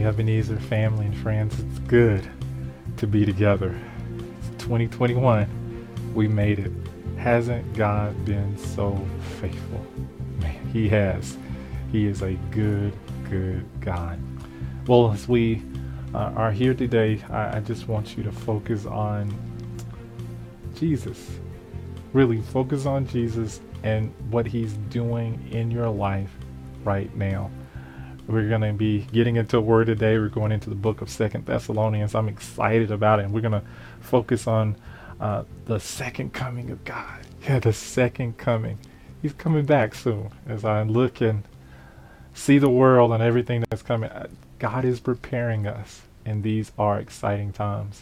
Ebenezer family and friends. It's good to be together. It's 2021. We made it. Hasn't God been so faithful? Man, He has. He is a good, good God. Well, as we are here today, I just want you to focus on Jesus. Really focus on Jesus and what He's doing in your life right now. We're going to be getting into a word today. We're going into the book of Second Thessalonians. I'm excited about it. And we're going to focus on the second coming of God. Yeah, the second coming. He's coming back soon. As I look and see the world and everything that's coming, God is preparing us. And these are exciting times.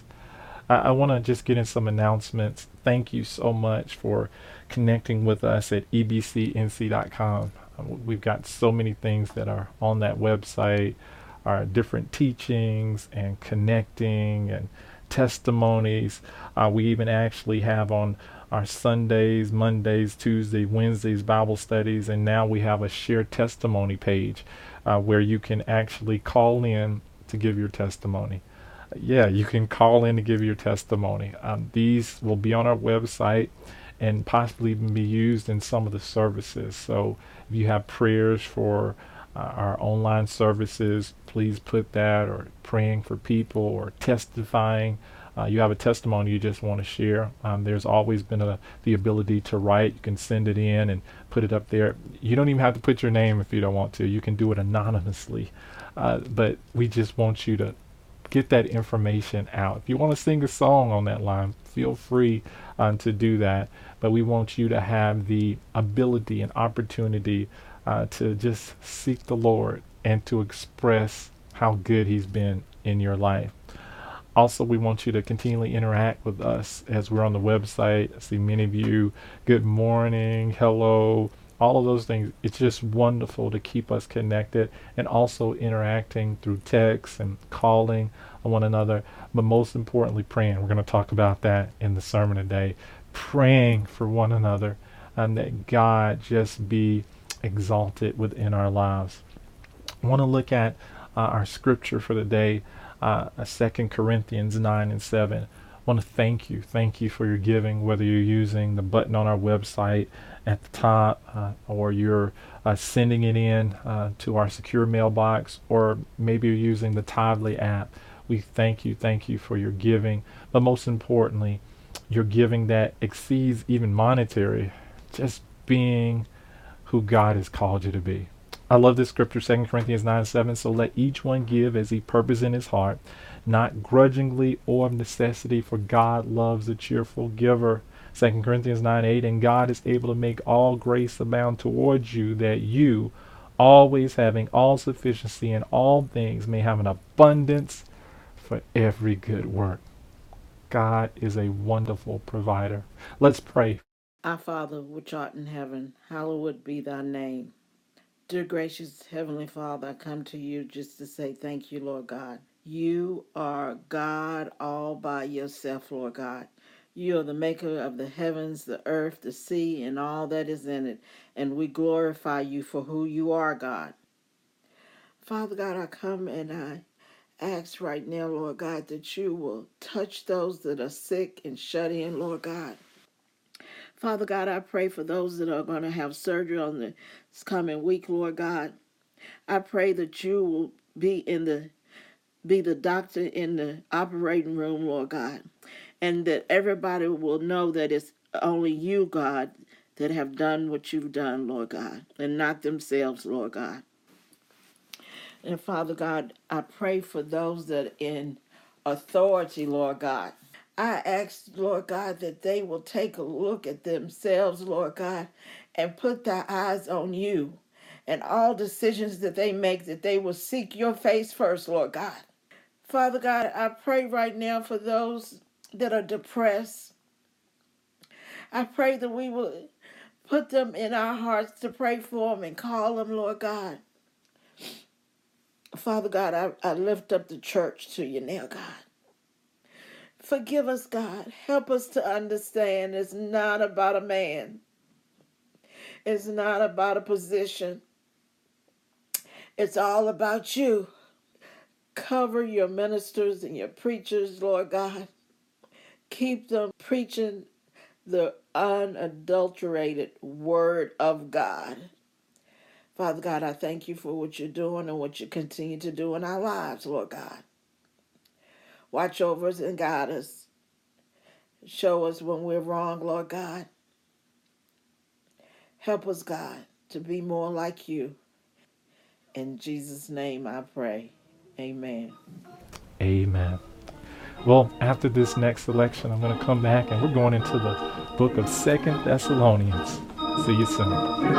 I want to just get in some announcements. Thank you so much for connecting with us at ebcnc.com. We've got so many things that are on that website, our different teachings and connecting and testimonies. We even actually have on our Sundays, Mondays, Tuesdays, Wednesdays Bible studies, and now we have a shared testimony page where you can actually call in to give your testimony. Yeah, you can call in to give your testimony. These will be on our website and possibly even be used in some of the services. So if you have prayers for our online services, please put that, or praying for people, or testifying. You have a testimony you just want to share. There's always been the ability to write. You can send it in and put it up there. You don't even have to put your name if you don't want to. You can do it anonymously. But we just want you to get that information out. If you want to sing a song on that line, feel free to do that. But we want you to have the ability and opportunity to just seek the Lord and to express how good He's been in your life. Also, we want you to continually interact with us as we're on the website. I see many of you, good morning, hello, all of those things. It's just wonderful to keep us connected and also interacting through text and calling on one another. But most importantly, praying. We're going to talk about that in the sermon today. Praying for one another and that God just be exalted within our lives. I want to look at our scripture for the day, 2 Corinthians 9 and 7. I want to thank you. Thank you for your giving, whether you're using the button on our website at the top or you're sending it in to our secure mailbox, or maybe you're using the Tithely app. We thank you. Thank you for your giving. But most importantly, your giving that exceeds even monetary, just being who God has called you to be. I love this scripture, 2 Corinthians 9:7. So let each one give as he purposes in his heart, not grudgingly or of necessity, for God loves a cheerful giver. 2 Corinthians 9:8. And God is able to make all grace abound towards you, that you, always having all sufficiency in all things, may have an abundance for every good work. God is a wonderful provider. Let's pray. Our Father, which art in heaven, hallowed be thy name. Dear gracious Heavenly Father, I come to you just to say thank you, Lord God. You are God all by yourself, Lord God. You are the maker of the heavens, the earth, the sea, and all that is in it. And we glorify you for who you are, God. Father God, I come and I ask right now, Lord God, that you will touch those that are sick and shut in, Lord God. Father God, I pray for those that are going to have surgery on this coming week, Lord God. I pray that you will be the doctor in the operating room, Lord God, and that everybody will know that it's only you, God, that have done what you've done, Lord God, and not themselves, Lord God. And Father God, I pray for those that are in authority, Lord God. I ask, Lord God, that they will take a look at themselves, Lord God, and put their eyes on you. And all decisions that they make, that they will seek your face first, Lord God. Father God, I pray right now for those that are depressed. I pray that we will put them in our hearts to pray for them and call them, Lord God. Father God, I lift up the church to you now, God. Forgive us, God. Help us to understand it's not about a man. It's not about a position. It's all about you. Cover your ministers and your preachers, Lord God. Keep them preaching the unadulterated word of God. Father God, I thank you for what you're doing and what you continue to do in our lives, Lord God. Watch over us and guide us. Show us when we're wrong, Lord God. Help us, God, to be more like you. In Jesus' name I pray. Amen. Amen. Well, after this next selection, I'm going to come back and we're going into the book of Second Thessalonians. See you soon.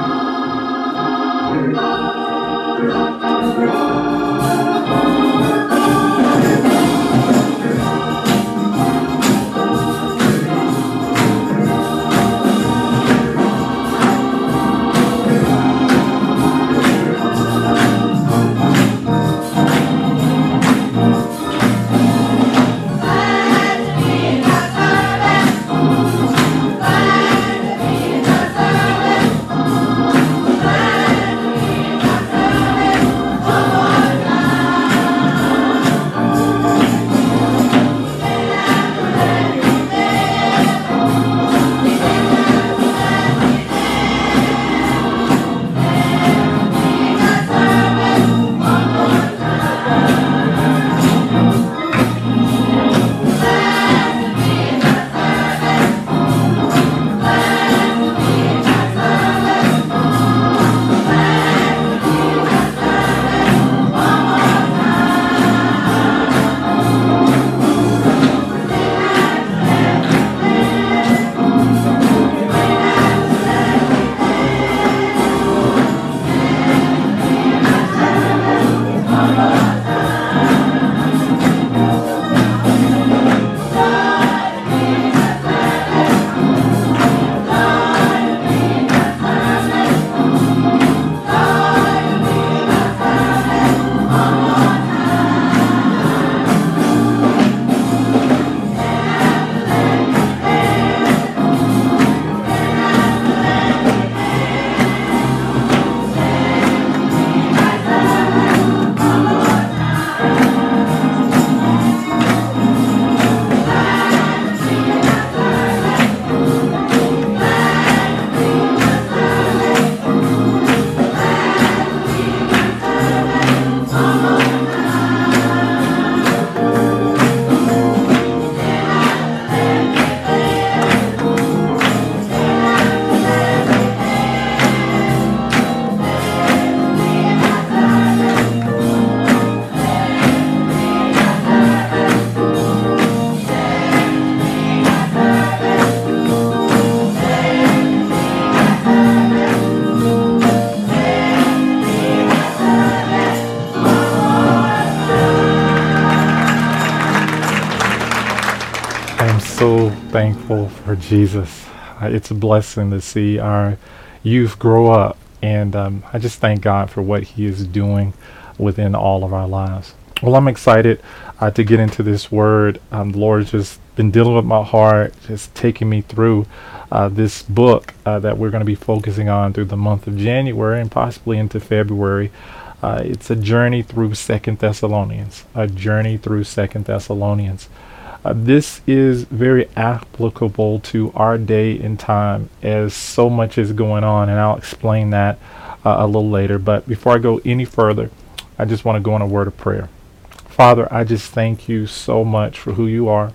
So thankful for Jesus. It's a blessing to see our youth grow up, and I just thank God for what He is doing within all of our lives. Well, I'm excited to get into this word. The Lord's just been dealing with my heart, just taking me through this book that we're going to be focusing on through the month of January and possibly into February. It's a journey through Second Thessalonians, a journey through Second Thessalonians. This is very applicable to our day and time as so much is going on, and I'll explain that a little later. But before I go any further, I just want to go in a word of prayer. Father, I just thank you so much for who you are.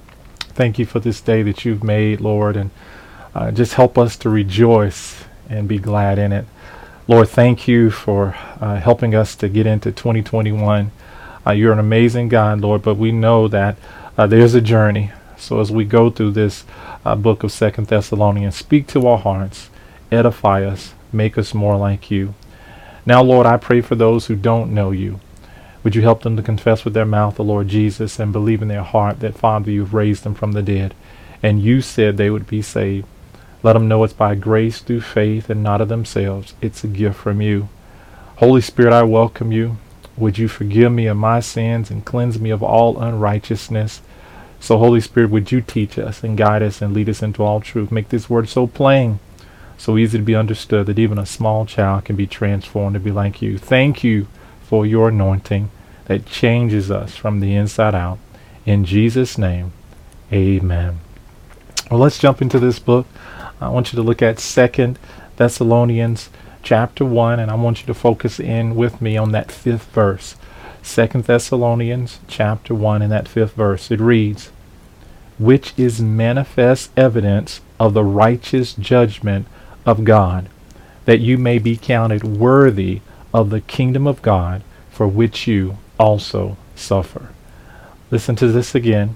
Thank you for this day that you've made, Lord, and just help us to rejoice and be glad in it. Lord, thank you for helping us to get into 2021. You're an amazing God, Lord, but we know that there's a journey. So as we go through this book of Second Thessalonians, speak to our hearts, edify us, make us more like you. Now, Lord, I pray for those who don't know you. Would you help them to confess with their mouth the Lord Jesus and believe in their heart that, Father, you've raised them from the dead, and you said they would be saved. Let them know it's by grace through faith and not of themselves. It's a gift from you. Holy Spirit, I welcome you. Would you forgive me of my sins and cleanse me of all unrighteousness? So, Holy Spirit, would you teach us and guide us and lead us into all truth? Make this word so plain, so easy to be understood, that even a small child can be transformed to be like you. Thank you for your anointing that changes us from the inside out. In Jesus' name, amen. Well, let's jump into this book. I want you to look at 2 Thessalonians chapter 1, and I want you to focus in with me on that 5th verse. 2 Thessalonians chapter 1 and that 5th verse. It reads, which is manifest evidence of the righteous judgment of God, that you may be counted worthy of the kingdom of God, for which you also suffer. Listen to this again.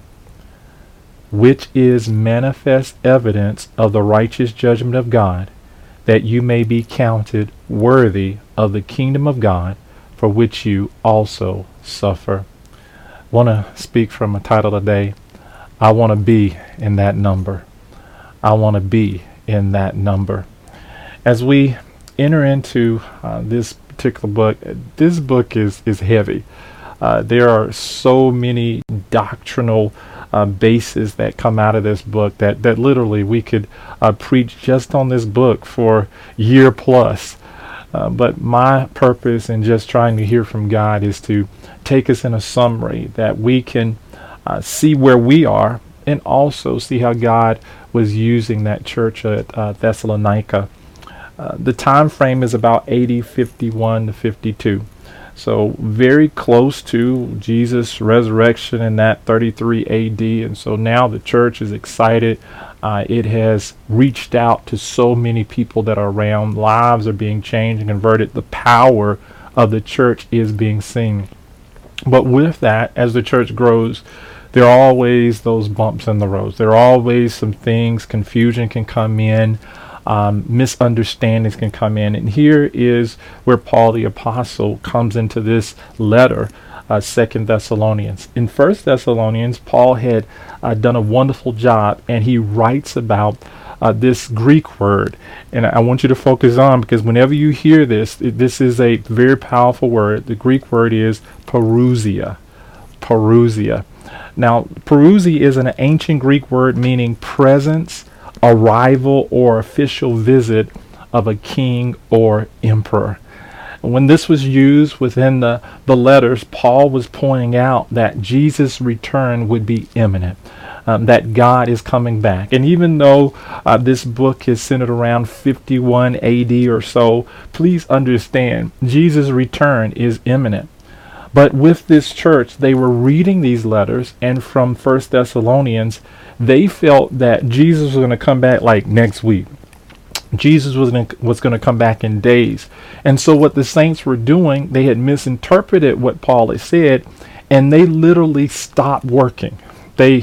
Which is manifest evidence of the righteous judgment of God, that you may be counted worthy of the kingdom of God, for which you also suffer. I want to speak from a title today. I want to be in that number. I want to be in that number. As we enter into this particular book, this book is heavy. There are so many doctrinal bases that come out of this book that literally we could preach just on this book for a year plus. But my purpose in just trying to hear from God is to take us in a summary that we can see where we are and also see how God was using that church at Thessalonica. The time frame is about AD 51 to 52. So very close to Jesus' resurrection in that 33 AD. And so now the church is excited. It has reached out to so many people that are around. Lives are being changed and converted. The power of the church is being seen. But with that, as the church grows, there are always those bumps in the road. There are always some things. Confusion can come in. Misunderstandings can come in. And here is where Paul the Apostle comes into this letter, 2 Thessalonians. In 1 Thessalonians, Paul had done a wonderful job, and he writes about this Greek word. And I want you to focus on, because whenever you hear this, this is a very powerful word. The Greek word is parousia. Parousia. Now, parousia is an ancient Greek word meaning presence, arrival, or official visit of a king or emperor. When this was used within the letters, Paul was pointing out that Jesus' return would be imminent, that God is coming back. And even though this book is centered around 51 AD or so, please understand, Jesus' return is imminent. But with this church, they were reading these letters, and from 1 Thessalonians, they felt that Jesus was going to come back like next week. Jesus was going to come back in days. And so what the saints were doing, they had misinterpreted what Paul had said, and they literally stopped working. They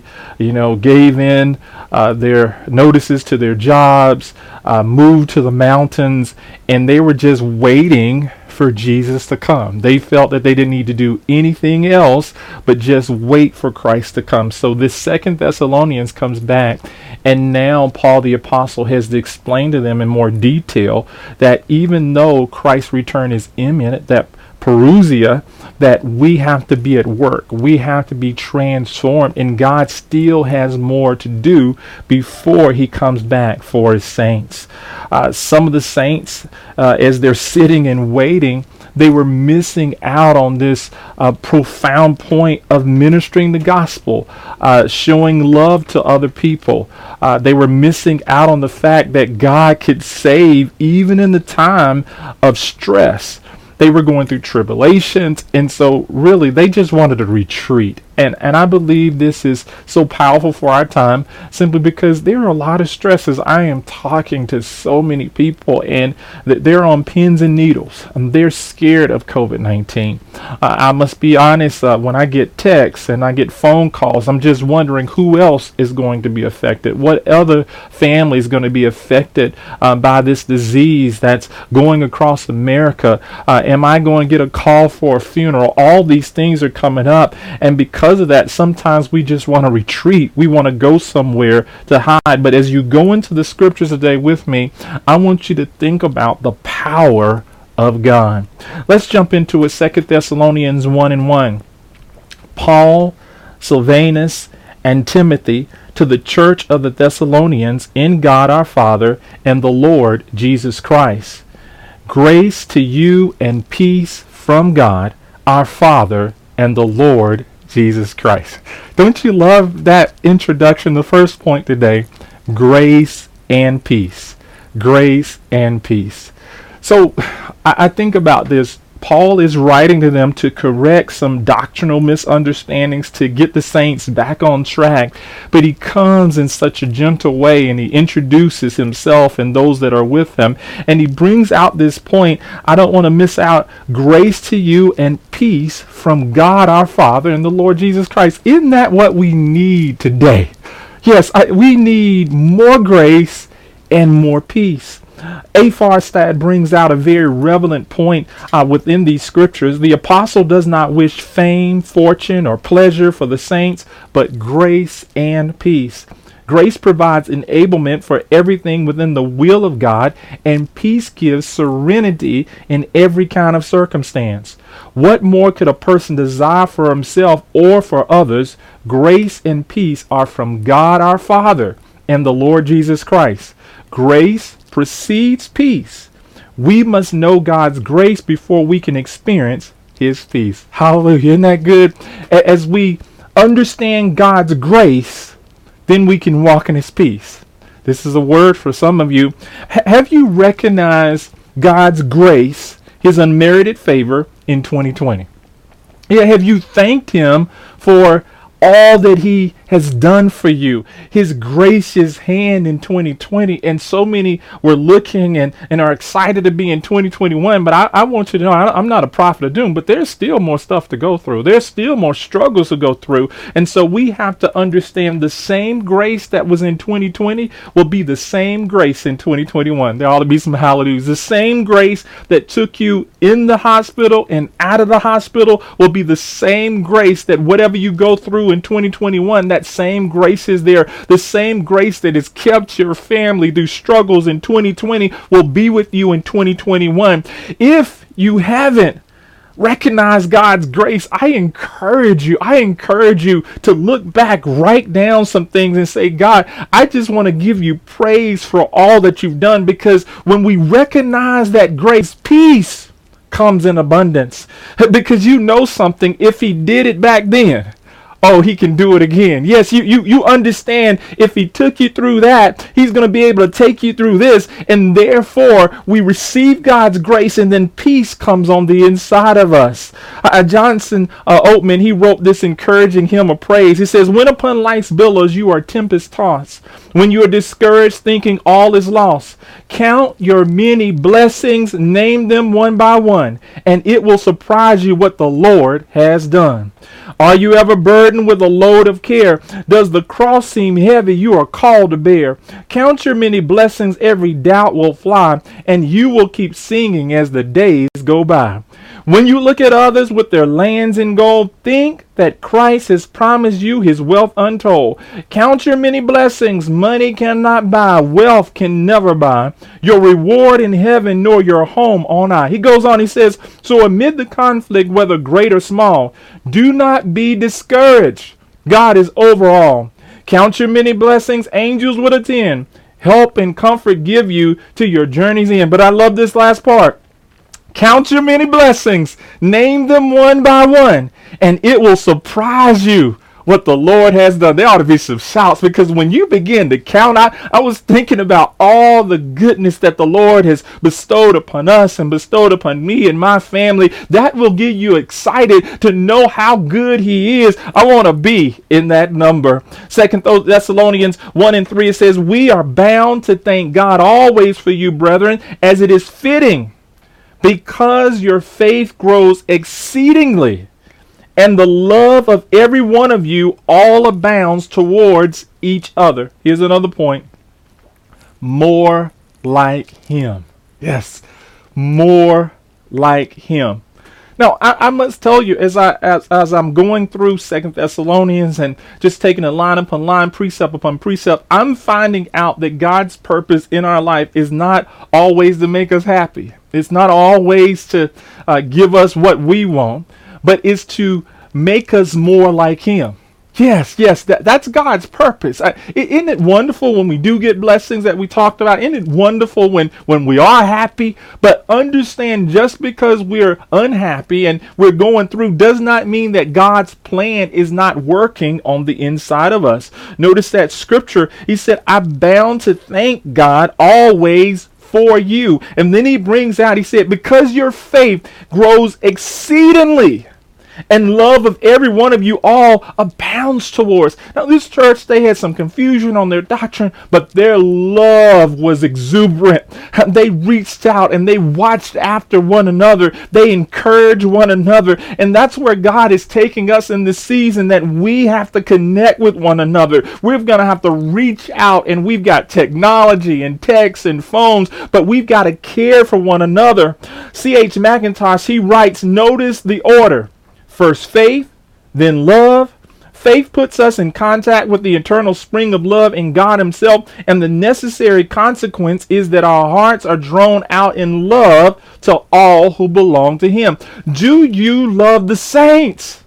gave in their notices to their jobs, moved to the mountains, and they were just waiting for Jesus to come. They felt that they didn't need to do anything else but just wait for Christ to come. So this 2 Thessalonians comes back, and now Paul the Apostle has to explain to them in more detail that even though Christ's return is imminent, that parousia, that we have to be at work. We have to be transformed, and God still has more to do before he comes back for his saints. Some of the saints, as they're sitting and waiting, they were missing out on this profound point of ministering the gospel, showing love to other people. They were missing out on the fact that God could save even in the time of stress. They were going through tribulations, and so really they just wanted to retreat. And I believe this is so powerful for our time simply because there are a lot of stresses. I am talking to so many people, and they're on pins and needles. They're scared of COVID-19. I must be honest, when I get texts and I get phone calls, I'm just wondering who else is going to be affected. What other family is going to be affected by this disease that's going across America? Am I going to get a call for a funeral? All these things are coming up, and because of that, sometimes we just want to retreat. We want to go somewhere to hide. But as you go into the scriptures today with me, I want you to think about the power of God. Let's jump into it. 2 Thessalonians 1:1. Paul, Silvanus, and Timothy, to the church of the Thessalonians in God our Father and the Lord Jesus Christ. Grace to you and peace from God our Father and the Lord Jesus Christ. Don't you love that introduction? The first point today, grace and peace. Grace and peace. So I think about this. Paul is writing to them to correct some doctrinal misunderstandings, to get the saints back on track. But he comes in such a gentle way, and he introduces himself and those that are with him. And he brings out this point: I don't want to miss out. Grace to you and peace from God our Father and the Lord Jesus Christ. Isn't that what we need today? Yes, we need more grace and more peace. A. Farstad brings out a very relevant point within these scriptures. The apostle does not wish fame, fortune, or pleasure for the saints, but grace and peace. Grace provides enablement for everything within the will of God, and peace gives serenity in every kind of circumstance. What more could a person desire for himself or for others? Grace and peace are from God our Father and the Lord Jesus Christ. Grace precedes peace. We must know God's grace before we can experience his peace. Hallelujah. Isn't that good? As we understand God's grace, then we can walk in his peace. This is a word for some of you. Have you recognized God's grace, his unmerited favor in 2020? Yeah, have you thanked him for all that he has done for you, his gracious hand in 2020? And so many were looking and are excited to be in 2021. But I want you to know, I'm not a prophet of doom, but there's still more stuff to go through. There's still more struggles to go through. And so we have to understand the same grace that was in 2020 will be the same grace in 2021. There ought to be some hallelujahs. The same grace that took you in the hospital and out of the hospital will be the same grace that whatever you go through in 2021, that same grace is there. The same grace that has kept your family through struggles in 2020 will be with you in 2021. If you haven't recognized God's grace, I encourage you to look back, write down some things and say, God, I just want to give you praise for all that you've done, because when we recognize that grace, peace comes in abundance. Because you know something, if he did it back then, oh, he can do it again. Yes, you understand, if he took you through that, he's going to be able to take you through this. And therefore, we receive God's grace, and then peace comes on the inside of us. Johnson Oatman, he wrote this encouraging hymn of praise. He says, when upon life's billows you are tempest tossed, when you are discouraged thinking all is lost, count your many blessings, name them one by one, and it will surprise you what the Lord has done. Are you ever burdened with a load of care? Does the cross seem heavy you are called to bear? Count your many blessings, every doubt will fly, and you will keep singing as the days go by. When you look at others with their lands in gold, think that Christ has promised you his wealth untold. Count your many blessings, money cannot buy, wealth can never buy your reward in heaven, nor your home on high. He goes on, he says, so amid the conflict, whether great or small, do not be discouraged. God is over all. Count your many blessings, angels would attend. Help and comfort give you to your journey's end. But I love this last part. Count your many blessings, name them one by one, and it will surprise you what the Lord has done. There ought to be some shouts, because when you begin to count, I was thinking about all the goodness that the Lord has bestowed upon us and bestowed upon me and my family. That will get you excited to know how good he is. I want to be in that number. 2 Thessalonians 1:3, it says, we are bound to thank God always for you, brethren, as it is fitting, because your faith grows exceedingly, and the love of every one of you all abounds towards each other. Here's another point. More like him. Yes, more like him. Now, I must tell you, as I'm going through 2 Thessalonians and just taking it line upon line, precept upon precept, I'm finding out that God's purpose in our life is not always to make us happy. It's not always to give us what we want, but it's to make us more like him. Yes, that's God's purpose. Isn't it wonderful when we do get blessings that we talked about? Isn't it wonderful when we are happy? But understand, just because we're unhappy and we're going through does not mean that God's plan is not working on the inside of us. Notice that scripture. He said, I'm bound to thank God always for you. And then he brings out, he said, because your faith grows exceedingly, and love of every one of you all abounds towards. Now, this church, they had some confusion on their doctrine, but their love was exuberant. They reached out and they watched after one another. They encouraged one another. And that's where God is taking us in this season, that we have to connect with one another. We're going to have to reach out, and we've got technology and texts and phones, but we've got to care for one another. C.H. Mackintosh, he writes, notice the order. First faith, then love. Faith puts us in contact with the eternal spring of love in God himself, and the necessary consequence is that our hearts are drawn out in love to all who belong to him. Do you love the saints?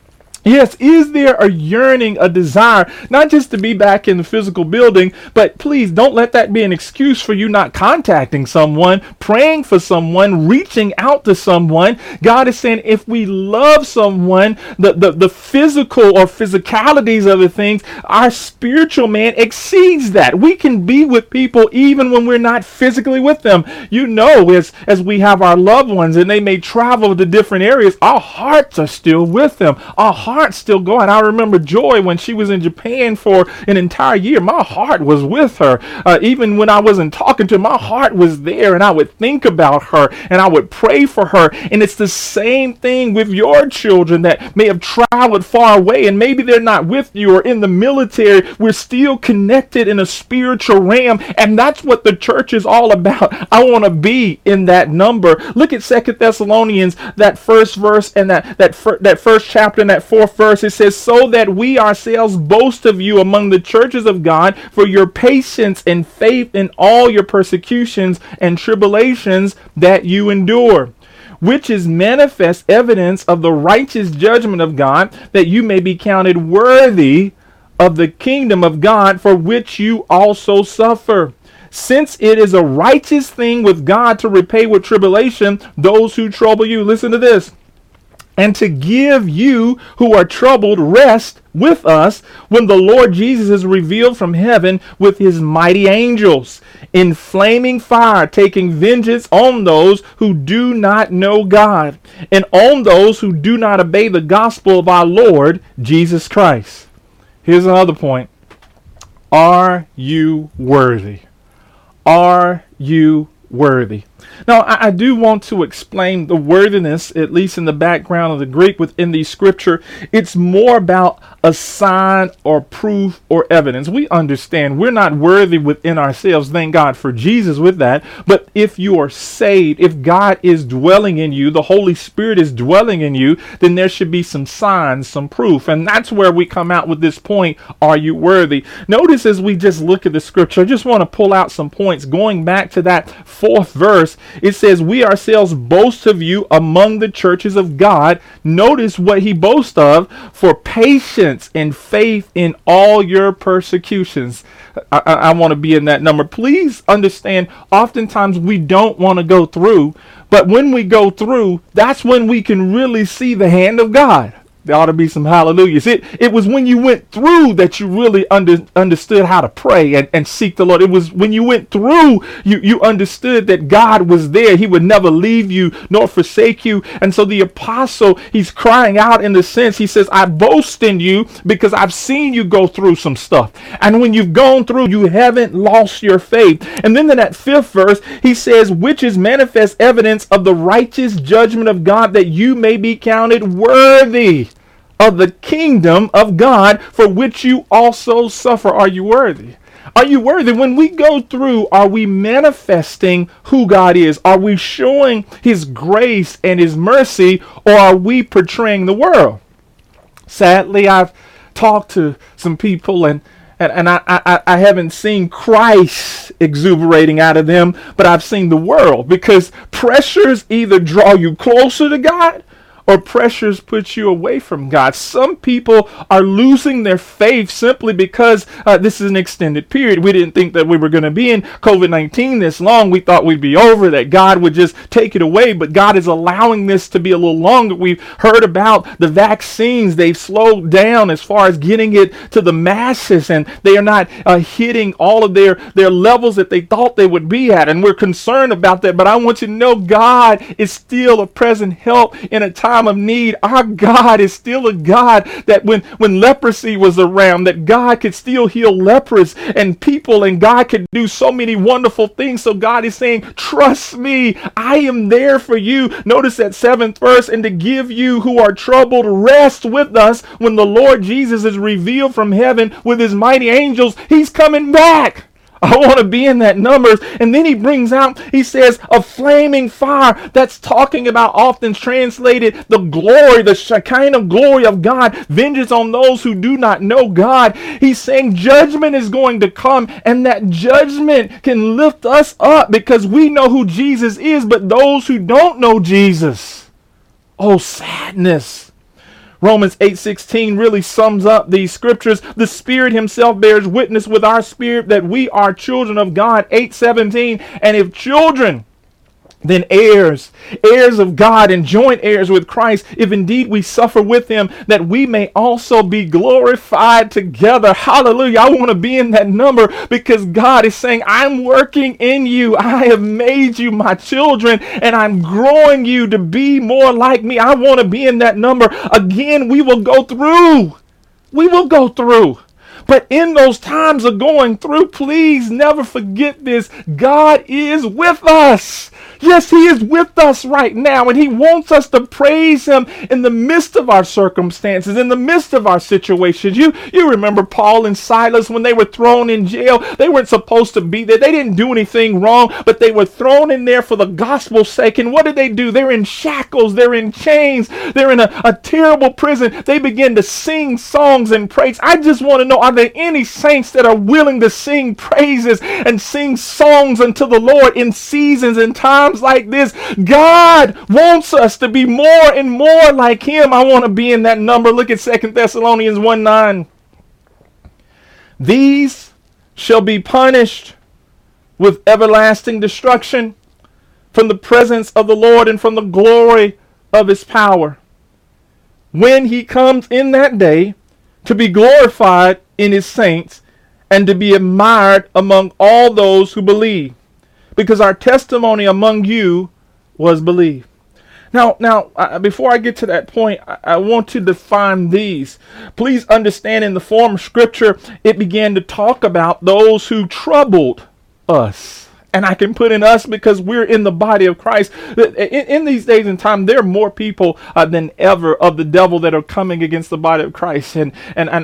Yes, is there a yearning, a desire, not just to be back in the physical building, but please don't let that be an excuse for you not contacting someone, praying for someone, reaching out to someone. God is saying if we love someone, the physical or physicalities of the things, our spiritual man exceeds that. We can be with people even when we're not physically with them. You know, as we have our loved ones and they may travel to different areas, our hearts are still with them. Our heart's still going. I remember Joy when she was in Japan for an entire year. My heart was with her. Even when I wasn't talking to her, my heart was there, and I would think about her and I would pray for her. And it's the same thing with your children that may have traveled far away and maybe they're not with you or in the military. We're still connected in a spiritual realm, and that's what the church is all about. I want to be in that number. Look at 2 Thessalonians, that first verse and that first chapter and that fourth verse. It says, so that we ourselves boast of you among the churches of God for your patience and faith in all your persecutions and tribulations that you endure, which is manifest evidence of the righteous judgment of God, that you may be counted worthy of the kingdom of God, for which you also suffer. Since it is a righteous thing with God to repay with tribulation those who trouble you. Listen to this. And to give you who are troubled rest with us when the Lord Jesus is revealed from heaven with his mighty angels in flaming fire, taking vengeance on those who do not know God and on those who do not obey the gospel of our Lord Jesus Christ. Here's another point. Are you worthy? Are you worthy? Now, I do want to explain the worthiness, at least in the background of the Greek within the scripture. It's more about a sign or proof or evidence. We understand we're not worthy within ourselves. Thank God for Jesus with that. But if you are saved, if God is dwelling in you, the Holy Spirit is dwelling in you, then there should be some signs, some proof. And that's where we come out with this point, are you worthy? Notice as we just look at the scripture, I just want to pull out some points. Going back to that fourth verse, it says, we ourselves boast of you among the churches of God. Notice what he boasts of, for patience and faith in all your persecutions. I want to be in that number. Please understand, oftentimes we don't want to go through, but when we go through, that's when we can really see the hand of God. There ought to be some hallelujahs. It was when you went through that you really understood how to pray and seek the Lord. It was when you went through, you understood that God was there. He would never leave you nor forsake you. And so the apostle, he's crying out in the sense, he says, I boast in you because I've seen you go through some stuff. And when you've gone through, you haven't lost your faith. And then in that fifth verse, he says, which is manifest evidence of the righteous judgment of God, that you may be counted worthy of the kingdom of God, for which you also suffer. Are you worthy? Are you worthy? When we go through, are we manifesting who God is? Are we showing his grace and his mercy, or are we portraying the world? Sadly, I've talked to some people and I haven't seen Christ exuberating out of them, but I've seen the world, because pressures either draw you closer to God or pressures put you away from God. Some people are losing their faith simply because this is an extended period. We didn't think that we were going to be in COVID-19 this long. We thought we'd be over, that God would just take it away, but God is allowing this to be a little longer. We've heard about the vaccines. They've slowed down as far as getting it to the masses, and they are not hitting all of their levels that they thought they would be at, and we're concerned about that. But I want you to know God is still a present help in a time of need. Our God is still a God that when leprosy was around, that God could still heal lepers and people, and God could do so many wonderful things. So God is saying, trust me, I am there for you. Notice that 7th verse, and to give you who are troubled rest with us when the Lord Jesus is revealed from heaven with his mighty angels. He's coming back. I want to be in that numbers. And then he brings out, he says, a flaming fire. That's talking about, often translated, the glory, the Shekinah glory of God, vengeance on those who do not know God. He's saying judgment is going to come, and that judgment can lift us up because we know who Jesus is, but those who don't know Jesus, oh, sadness. Romans 8:16 really sums up these scriptures. The Spirit himself bears witness with our spirit that we are children of God. 8:17, and if children, then heirs, heirs of God and joint heirs with Christ, if indeed we suffer with him, that we may also be glorified together. Hallelujah. I want to be in that number because God is saying, I'm working in you. I have made you my children, and I'm growing you to be more like me. I want to be in that number. Again, we will go through. We will go through. But in those times of going through, please never forget this. God is with us. Yes, he is with us right now, and he wants us to praise him in the midst of our circumstances, in the midst of our situations. You remember Paul and Silas when they were thrown in jail. They weren't supposed to be there. They didn't do anything wrong, but they were thrown in there for the gospel's sake. And what did they do? They're in shackles. They're in chains. They're in a terrible prison. They begin to sing songs and praise. I just want to know, are there any saints that are willing to sing praises and sing songs unto the Lord in seasons and times like this? God wants us to be more and more like him. I want to be in that number. Look at 2 Thessalonians 1:9. These shall be punished with everlasting destruction from the presence of the Lord and from the glory of his power, when he comes in that day to be glorified in his saints and to be admired among all those who believe, because our testimony among you was believed. Now, before I get to that point, I want to define these. Please understand, in the form of Scripture, it began to talk about those who troubled us. And I can put in us because we're in the body of Christ. In these days and time, there are more people than ever of the devil that are coming against the body of Christ. And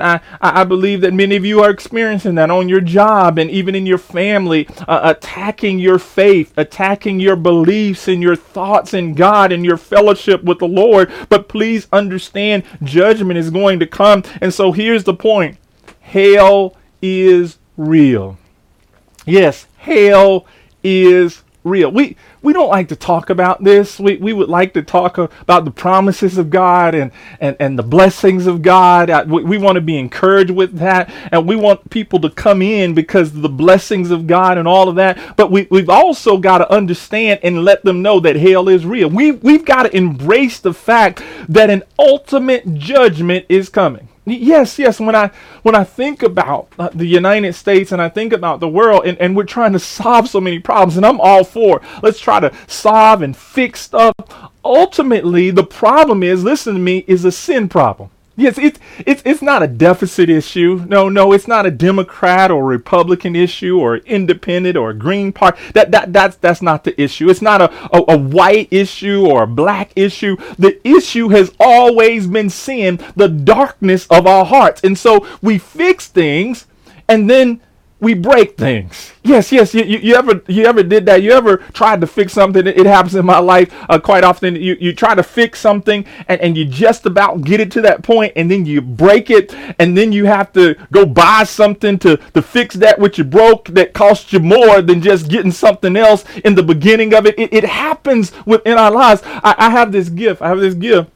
I believe that many of you are experiencing that on your job and even in your family, attacking your faith, attacking your beliefs and your thoughts in God and your fellowship with the Lord. But please understand, judgment is going to come. And so here's the point. Hell is real. Yes, hell is real. We don't like to talk about this. We would like to talk about the promises of God and the blessings of God. We want to be encouraged with that, and we want people to come in because of the blessings of God and all of that. But we've also got to understand and let them know that hell is real. We've got to embrace the fact that an ultimate judgment is coming. Yes. When I think about the United States and I think about the world, and we're trying to solve so many problems, and I'm all for, let's try to solve and fix stuff. Ultimately, the problem is, listen to me, is a sin problem. Yes, it's not a deficit issue. No, it's not a Democrat or Republican issue or independent or a Green Party. That's not the issue. It's not a white issue or a black issue. The issue has always been sin, the darkness of our hearts. And so we fix things and then we break things. Yes. You ever did that? You ever tried to fix something? It happens in my life quite often. You try to fix something and you just about get it to that point, and then you break it, and then you have to go buy something to fix that which you broke that cost you more than just getting something else in the beginning of it. It happens within our lives. I have this gift.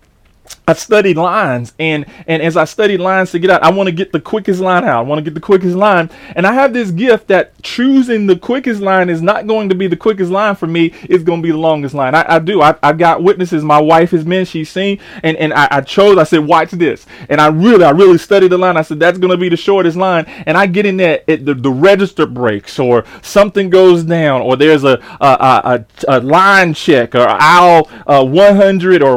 I studied lines, and as I studied lines to get out, I want to get the quickest line out. I want to get the quickest line. And I have this gift that choosing the quickest line is not going to be the quickest line for me. It's going to be the longest line. I've got witnesses. My wife has been, she's seen, and I said, watch this. And I really studied the line. I said, that's going to be the shortest line. And I get in there, the register breaks, or something goes down, or there's a line check, or aisle 100 or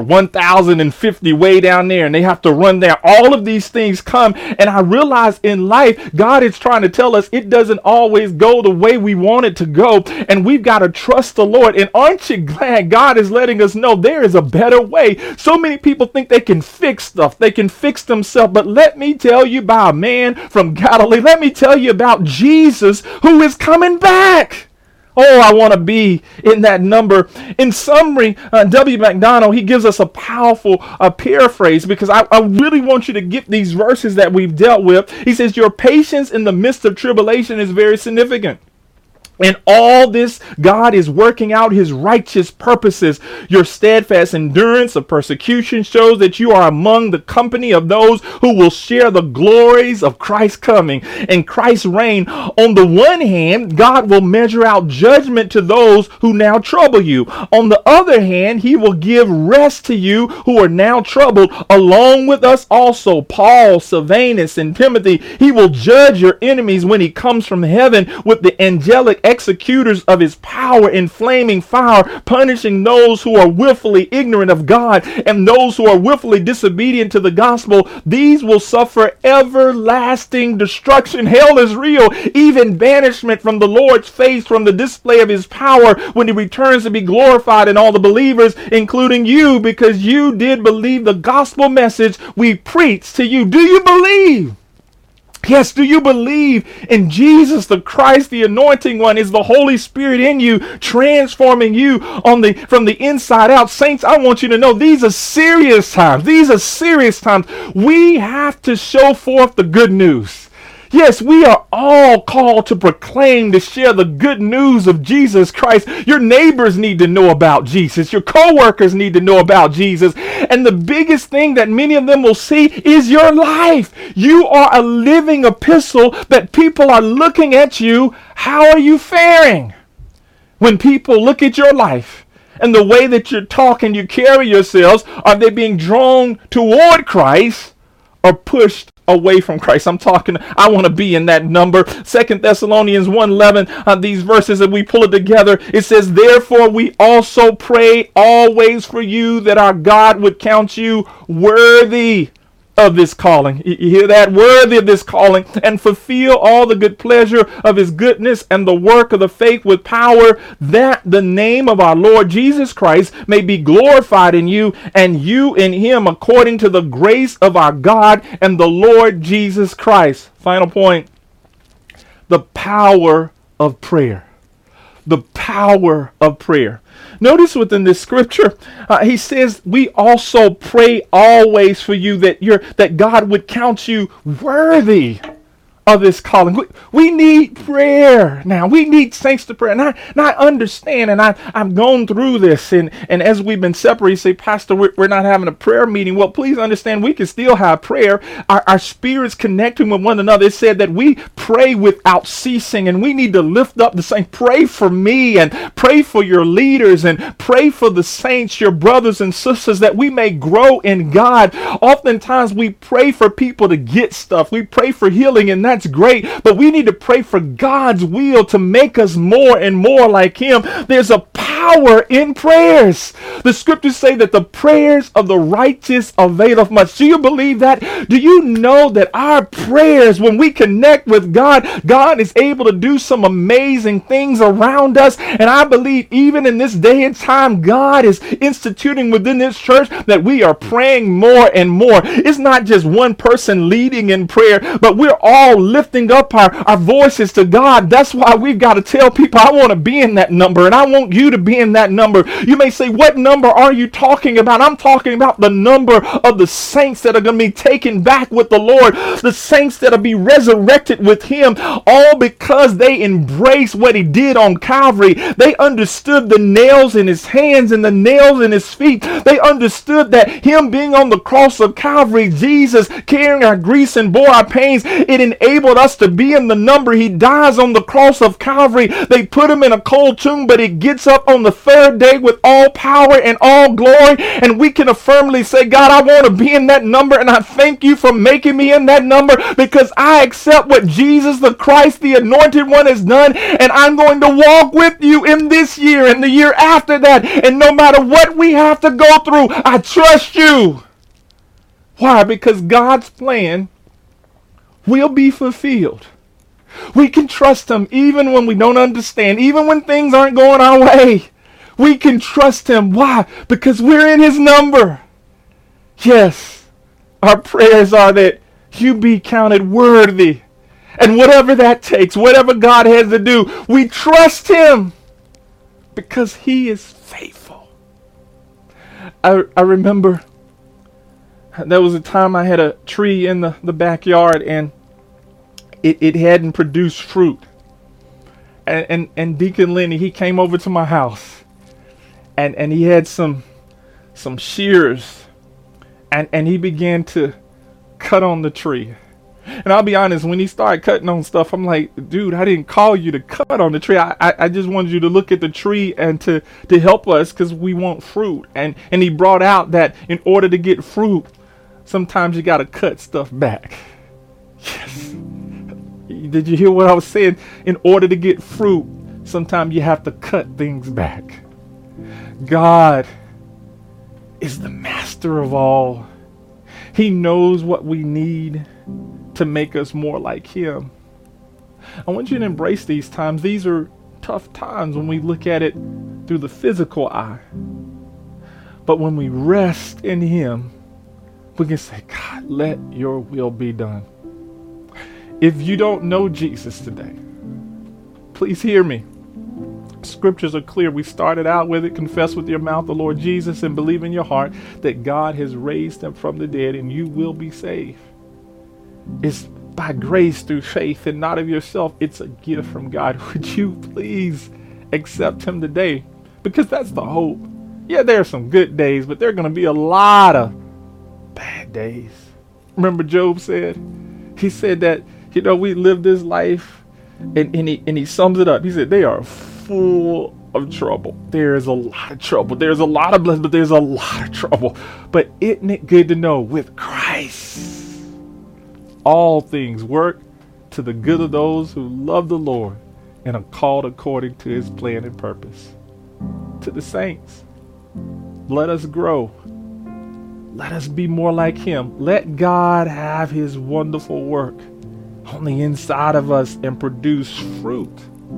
1050 way down there, and they have to run there. All of these things come, and I realize in life, God is trying to tell us it doesn't always go the way we want it to go, and we've got to trust the Lord. And aren't you glad God is letting us know there is a better way? So many people think they can fix stuff, they can fix themselves, but let me tell you about a man from Galilee. Let me tell you about Jesus, who is coming back. Oh, I want to be in that number. In summary, W. McDonald, he gives us a powerful paraphrase, because I really want you to get these verses that we've dealt with. He says, your patience in the midst of tribulation is very significant. In all this, God is working out his righteous purposes. Your steadfast endurance of persecution shows that you are among the company of those who will share the glories of Christ's coming and Christ's reign. On the one hand, God will measure out judgment to those who now trouble you. On the other hand, he will give rest to you who are now troubled, along with us also, Paul, Silvanus, and Timothy. He will judge your enemies when he comes from heaven with the angelic executors of his power in flaming fire, punishing those who are willfully ignorant of God and those who are willfully disobedient to the gospel. These will suffer everlasting destruction. Hell is real, even banishment from the Lord's face, from the display of his power when he returns to be glorified in all the believers, including you, because you did believe the gospel message we preached to you. Do you believe? Yes, do you believe in Jesus the Christ, the anointing one? Is the Holy Spirit in you, transforming you from the inside out? Saints, I want you to know these are serious times. These are serious times. We have to show forth the good news. Yes, we are all called to proclaim, to share the good news of Jesus Christ. Your neighbors need to know about Jesus. Your co-workers need to know about Jesus. And the biggest thing that many of them will see is your life. You are a living epistle that people are looking at you. How are you faring? When people look at your life and the way that you talk and you carry yourselves, are they being drawn toward Christ or pushed away from Christ? I want to be in that number. 2 Thessalonians 1:11, these verses, that we pull it together, it says, therefore we also pray always for you, that our God would count you worthy of this calling. You hear that? Worthy of this calling, and fulfill all the good pleasure of his goodness and the work of the faith with power, that the name of our Lord Jesus Christ may be glorified in you, and you in him, according to the grace of our God and the Lord Jesus Christ. Final point: the power of prayer. The power of prayer. Notice within this scripture, he says, we also pray always for you, that God would count you worthy of this calling. We need prayer now. We need saints to pray. And I understand, and I've gone through this, and as we've been separated, you say, Pastor, we're not having a prayer meeting. Well, please understand, we can still have prayer. Our spirits connecting with one another. It said that we pray without ceasing, and we need to lift up the saints. Pray for me, and pray for your leaders, and pray for the saints, your brothers and sisters, that we may grow in God. Oftentimes we pray for people to get stuff. We pray for healing, and that's great, but we need to pray for God's will to make us more and more like him. There's a power in prayers. The scriptures say that the prayers of the righteous availeth much. Do you believe that? Do you know that our prayers, when we connect with God, God is able to do some amazing things around us? And I believe even in this day and time, God is instituting within this church that we are praying more and more. It's not just one person leading in prayer, but we're all lifting up our voices to God. That's why we've got to tell people, I want to be in that number, and I want you to be in that number. You may say, what number are you talking about? I'm talking about the number of the saints that are going to be taken back with the Lord, the saints that will be resurrected with him, all because they embraced what he did on Calvary. They understood the nails in his hands and the nails in his feet. They understood that him being on the cross of Calvary, Jesus carrying our griefs and bore our pains, it enabled us to be in the number. He dies on the cross of Calvary. They put him in a cold tomb, but he gets up on the third day with all power and all glory, and we can affirmably say, God, I want to be in that number, and I thank you for making me in that number, because I accept what Jesus the Christ, the anointed one, has done, and I'm going to walk with you in this year and the year after that, and no matter what we have to go through, I trust you. Why? Because God's plan will be fulfilled. We can trust him even when we don't understand, even when things aren't going our way. We can trust him. Why? Because we're in his number. Yes, our prayers are that you be counted worthy. And whatever that takes, whatever God has to do, we trust him because he is faithful. I remember there was a time I had a tree in the backyard, and it hadn't produced fruit. And Deacon Lenny, he came over to my house, and he had some shears, and he began to cut on the tree. And I'll be honest, when he started cutting on stuff, I'm like, dude, I didn't call you to cut on the tree. I just wanted you to look at the tree and to help us because we want fruit. And he brought out that in order to get fruit, sometimes you got to cut stuff back. Yes. Did you hear what I was saying? In order to get fruit, sometimes you have to cut things back. God is the master of all. He knows what we need to make us more like him. I want you to embrace these times. These are tough times when we look at it through the physical eye. But when we rest in him, we can say, God, let your will be done. If you don't know Jesus today, please hear me. Scriptures are clear. We started out with it. Confess with your mouth the Lord Jesus and believe in your heart that God has raised him from the dead, and you will be saved. It's by grace through faith and not of yourself. It's a gift from God. Would you please accept him today? Because that's the hope. Yeah, there are some good days, but there are going to be a lot of bad days. Remember Job said? He said that, we live this life, and he sums it up. He said, they are full of trouble. There is a lot of trouble. There's a lot of blessing, but there's a lot of trouble. But isn't it good to know with Christ, all things work to the good of those who love the Lord and are called according to his plan and purpose. To the saints, let us grow. Let us be more like him. Let God have his wonderful work on the inside of us and produce fruit.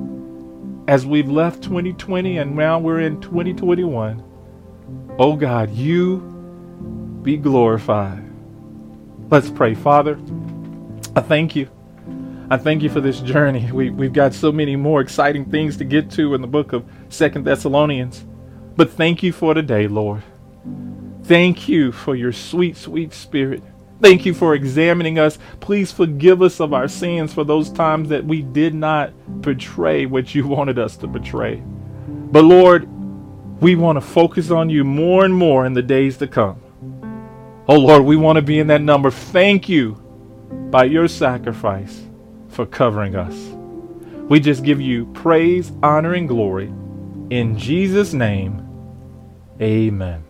As we've left 2020 and now we're in 2021, oh God, you be glorified. Let's pray. Father, I thank you. I thank you for this journey. We've got so many more exciting things to get to in the book of 2 Thessalonians. But thank you for today, Lord. Thank you for your sweet, sweet spirit. Thank you for examining us. Please forgive us of our sins for those times that we did not portray what you wanted us to portray. But Lord, we want to focus on you more and more in the days to come. Oh Lord, we want to be in that number. Thank you by your sacrifice for covering us. We just give you praise, honor, and glory. In Jesus' name, amen.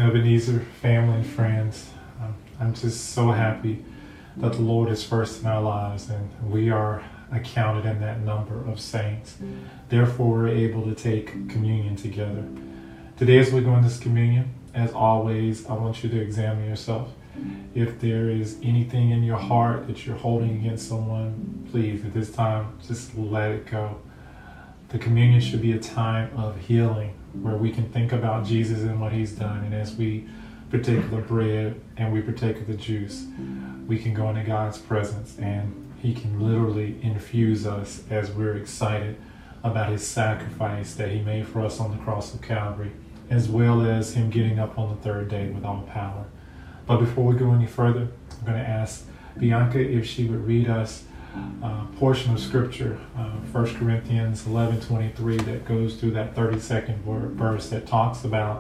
Ebenezer family and friends, I'm just so happy that the Lord is first in our lives, and we are accounted in that number of saints. Therefore, we're able to take communion together. Today, as we go in this communion, as always, I want you to examine yourself. If there is anything in your heart that you're holding against someone, please, at this time, just let it go. The communion should be a time of healing where we can think about Jesus and what he's done. And as we partake of the bread and we partake of the juice, we can go into God's presence and he can literally infuse us as we're excited about his sacrifice that he made for us on the cross of Calvary, as well as him getting up on the third day with all power. But before we go any further, I'm going to ask Bianca if she would read us a portion of scripture, 1 Corinthians 11:23, that goes through that 32nd verse that talks about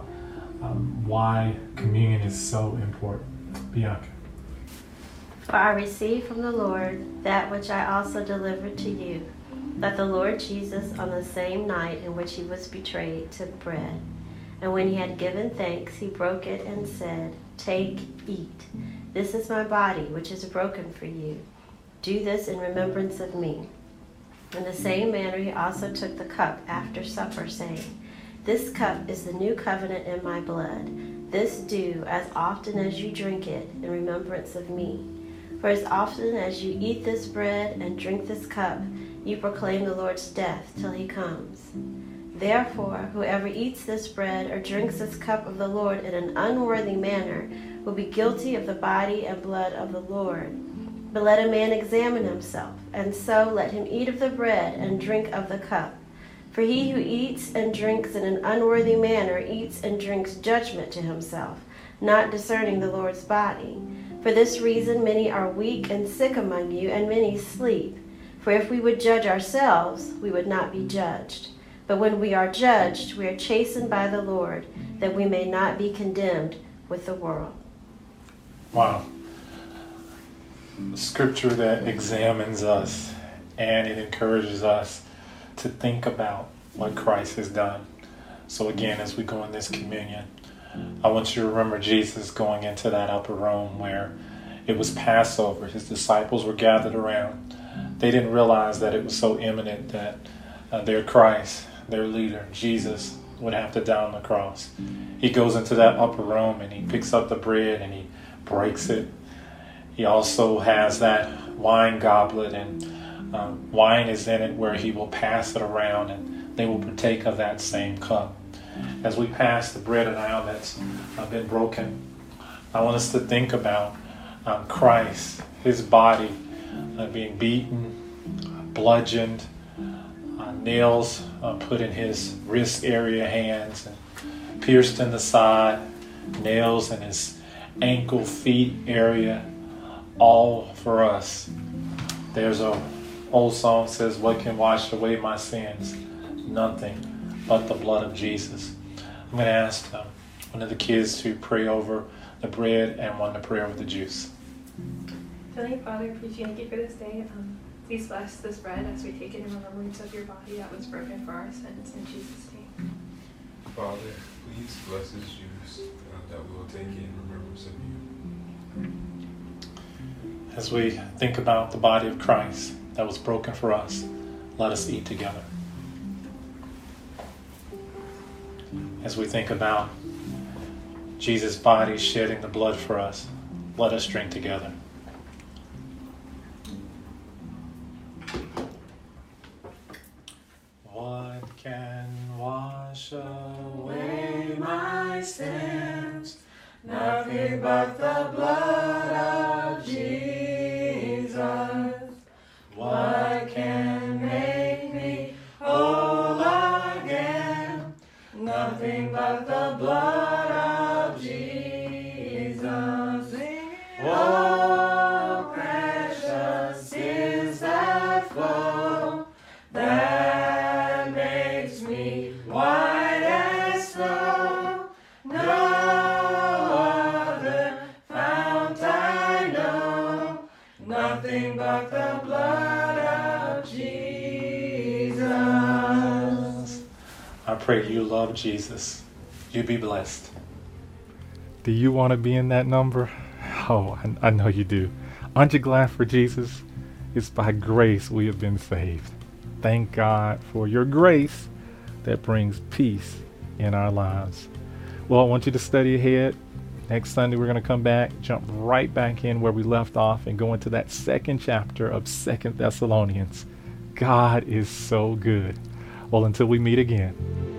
why communion is so important. Bianca. For I received from the Lord that which I also delivered to you, that the Lord Jesus, on the same night in which he was betrayed, took bread. And when he had given thanks, he broke it and said, "Take, eat. This is my body, which is broken for you. Do this in remembrance of me." In the same manner he also took the cup after supper, saying, "This cup is the new covenant in my blood. This do as often as you drink it in remembrance of me. For as often as you eat this bread and drink this cup, you proclaim the Lord's death till he comes. Therefore, whoever eats this bread or drinks this cup of the Lord in an unworthy manner will be guilty of the body and blood of the Lord. But let a man examine himself, and so let him eat of the bread and drink of the cup. For he who eats and drinks in an unworthy manner eats and drinks judgment to himself, not discerning the Lord's body. For this reason many are weak and sick among you, and many sleep. For if we would judge ourselves, we would not be judged. But when we are judged, we are chastened by the Lord, that we may not be condemned with the world." Wow. Scripture that examines us, and it encourages us to think about what Christ has done. So again, as we go in this communion, I want you to remember Jesus going into that upper room where it was Passover. His disciples were gathered around. They didn't realize that it was so imminent that their Christ, their leader, Jesus, would have to die on the cross. He goes into that upper room and he picks up the bread and he breaks it. He also has that wine goblet, and wine is in it where he will pass it around and they will partake of that same cup. As we pass the bread around that's been broken, I want us to think about Christ, his body being beaten, bludgeoned, nails put in his wrist area, hands, and pierced in the side, nails in his ankle, feet area, all for us. There's a old song that says, "What can wash away my sins? Nothing but the blood of Jesus." I'm going to ask one of the kids to pray over the bread and one to pray over the juice. Heavenly Father, please thank you for this day. Please bless this bread as we take it in remembrance of your body that was broken for our sins. In Jesus' name. Father, please bless this juice that we will take it in remembrance of you. As we think about the body of Christ that was broken for us, let us eat together. As we think about Jesus' body shedding the blood for us, let us drink together. What can wash away my sins? Nothing but the blood of Jesus. What can make me whole again? Nothing but the blood of Jesus. Oh, precious is that flow that makes me white as snow. No other fount I know. Nothing but the blood of Jesus. I pray you love Jesus. You be blessed. Do you want to be in that number? Oh, I know you do. Aren't you glad for Jesus? It's by grace we have been saved. Thank God for your grace that brings peace in our lives. Well, I want you to study ahead. Next Sunday, we're going to come back, jump right back in where we left off and go into that second chapter of 2 Thessalonians. God is so good. Well, until we meet again,